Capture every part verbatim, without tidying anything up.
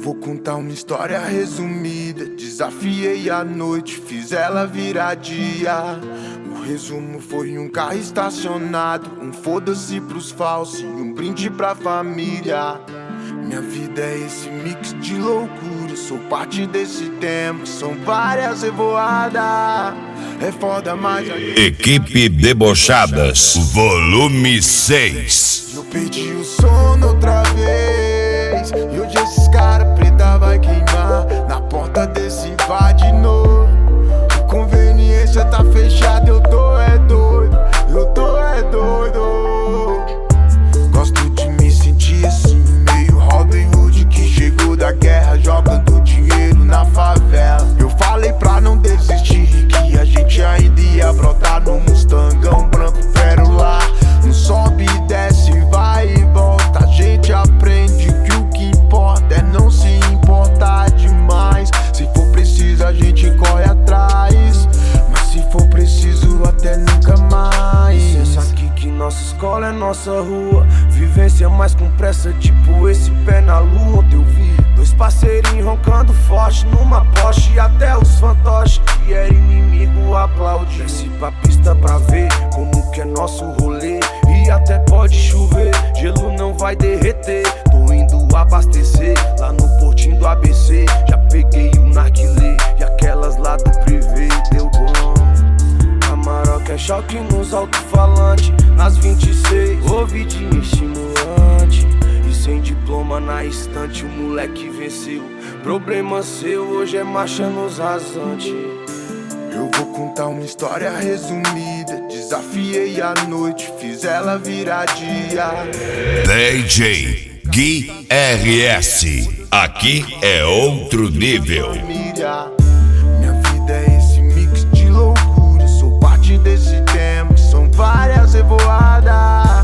vou contar uma história resumida. Desafiei a noite, fiz ela virar dia. O resumo foi um carro estacionado, um foda-se pros falsos e um brinde pra família. Minha vida é esse mix de loucura, sou parte desse tempo, são várias revoadas. É foda, mas a gente... Equipe Debochadas, volume seis. Eu perdi o sono outra vez, e hoje esses cara preta vai queimar na porta desse bar de novo. Conveniência tá fechada, eu tô é doido, eu tô é doido. Gosto de me sentir assim, meio Robin Hood que chegou da guerra, jogando dinheiro na favela. Eu falei pra não desistir, que a gente ainda ia brotar no Mustangão branco pérola. Não sobe e desce, vai e volta, a gente aprende que o que importa é não se importar demais. Se for preciso a gente corre atrás, mas se for preciso até nunca mais. Pensa aqui que nossa escola é nossa rua, vivência mais com pressa, tipo esse pé na lua. Ontem eu vi dois parceirinhos roncando forte numa Porsche, até os fantoches que era inimigo aplaude. Desce pra pista pra ver como que é nosso rolê, e até pode chover, gelo não vai derreter. Tô indo abastecer lá no portinho do A B C, já peguei o narguilé e aquelas lá do privê, deu bom. Maroca é choque nos alto-falantes, nas vinte e seis, ouvidinho estimulante. E sem diploma na estante, o moleque venceu. Problema seu, hoje é marcha nos rasantes. Eu vou contar uma história resumida. Desafiei a noite, fiz ela virar dia. D J Gui R S, aqui é outro nível. Minha vida é esse mix de loucura, sou parte desse tempo, são várias revoadas.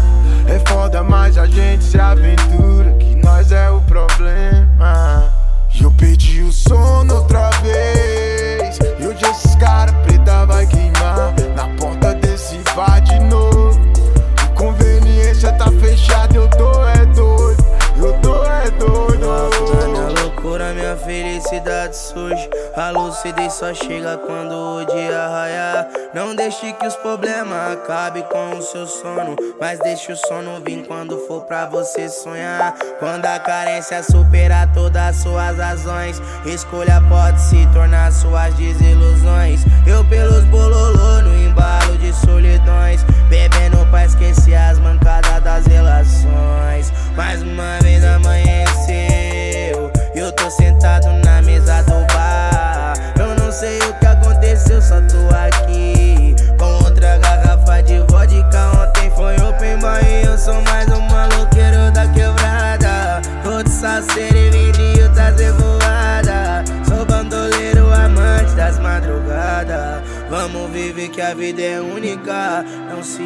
É foda, mas a gente se aventura, que nós é o problema. E eu perdi o sono outra vez, e hoje esses cara preta vai queimar na porta desse bar de novo. Conveniência tá fechada, eu tô é doido, eu tô é doido. Minha loucura, minha felicidade surge, a lucidez só chega quando o dia raiar. Não deixe que os problemas acabem com o seu sono, mas deixe o sono vir quando for pra você sonhar. Quando a carência superar todas as suas razões, escolha pode se tornar suas desilusões. Eu pelos bololô no embalo de solidões, bebendo pra esquecer as mancadas das relações. Mais uma vez amanheceu, eu tô sentado na mesa do bar. Eu não sei o que aconteceu, só tô aqui com outra garrafa de vodka. Ontem foi open bar e eu sou mais um maloqueiro da quebrada. Tô de salseiro e vinil das revoadas, sou bandoleiro, amante das madrugadas. Vamos viver que a vida é única, não se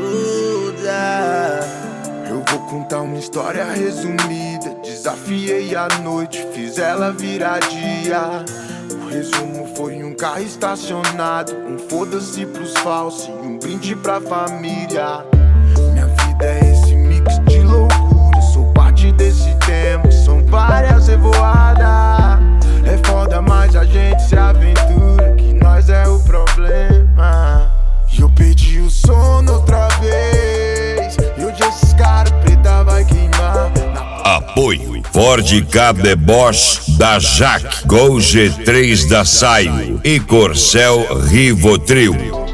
iluda. Eu vou contar uma história resumida. Desafiei a noite, fiz ela virar dia. O resumo foi um carro estacionado, um foda-se pros falsos e um brinde pra família. Minha vida é esse mix de loucura, sou parte desse tempo, são várias revoadas. É foda, mas a gente se aventura, que nós é o problema. E eu perdi o sono outra vez, e hoje esses cara preta vai queimar na... Apoio Ford Ka Deboche da Jaque, Gol G três da Saio e Corcel Rivotril.